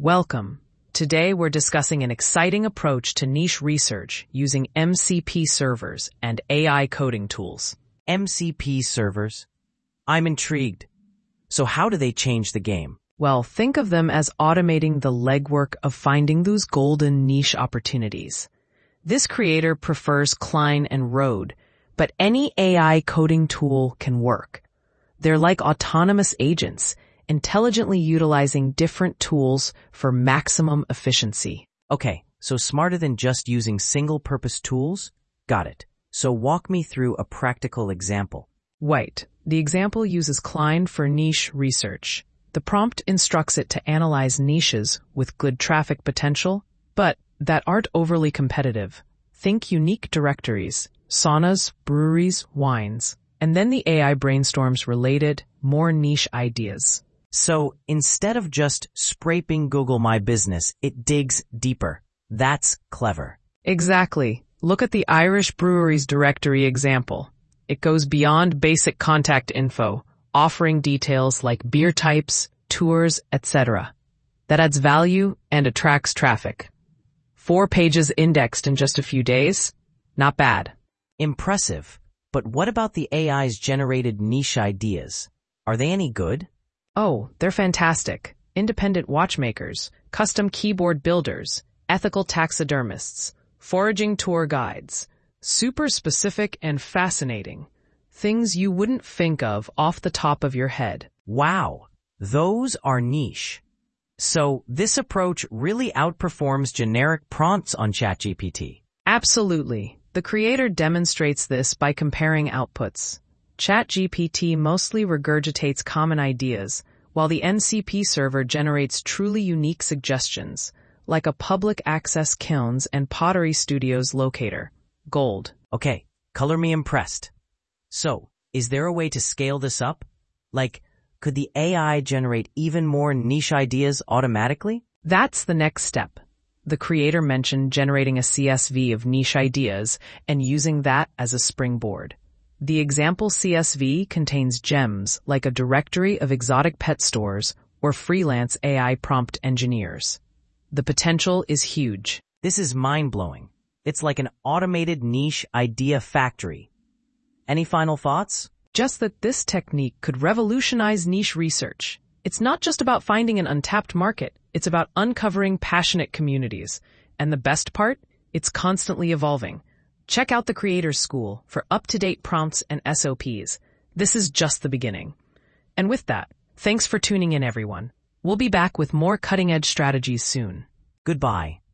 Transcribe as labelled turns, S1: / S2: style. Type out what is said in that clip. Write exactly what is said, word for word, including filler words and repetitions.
S1: Welcome. Today we're discussing an exciting approach to niche research using M C P servers and A I coding tools.
S2: M C P servers? I'm intrigued. So how do they change the game?
S1: Well, think of them as automating the legwork of finding those golden niche opportunities. This creator prefers Klein and Rode, but any A I coding tool can work. They're like autonomous agents, intelligently utilizing different tools for maximum efficiency.
S2: Okay, so smarter than just using single-purpose tools? Got it. So walk me through a practical example.
S1: Right. The example uses Klein for niche research. The prompt instructs it to analyze niches with good traffic potential, but that aren't overly competitive. Think unique directories, saunas, breweries, wines, and then the A I brainstorms related, more niche ideas.
S2: So instead of just scraping Google My Business, it digs deeper. That's clever.
S1: Exactly. Look at the Irish breweries directory example. It goes beyond basic contact info, offering details like beer types, tours, et cetera. That adds value and attracts traffic. Four pages indexed in just a few days? Not bad.
S2: Impressive. But what about the A I's generated niche ideas? Are they any good?
S1: Oh, they're fantastic. Independent watchmakers, custom keyboard builders, ethical taxidermists, foraging tour guides. Super specific and fascinating. Things you wouldn't think of off the top of your head.
S2: Wow, those are niche. So this approach really outperforms generic prompts on ChatGPT.
S1: Absolutely. The creator demonstrates this by comparing outputs. ChatGPT mostly regurgitates common ideas, while the M C P server generates truly unique suggestions, like a public access kilns and pottery studios locator. Gold.
S2: Okay, color me impressed. So, is there a way to scale this up? Like, could the A I generate even more niche ideas automatically?
S1: That's the next step. The creator mentioned generating a C S V of niche ideas and using that as a springboard. The example C S V contains gems like a directory of exotic pet stores or freelance A I prompt engineers. The potential is huge.
S2: This is mind-blowing. It's like an automated niche idea factory. Any final thoughts?
S1: Just that this technique could revolutionize niche research. It's not just about finding an untapped market. It's about uncovering passionate communities. And the best part? It's constantly evolving. Check out the Creators School for up-to-date prompts and S O Ps. This is just the beginning. And with that, thanks for tuning in, everyone. We'll be back with more cutting-edge strategies soon.
S2: Goodbye.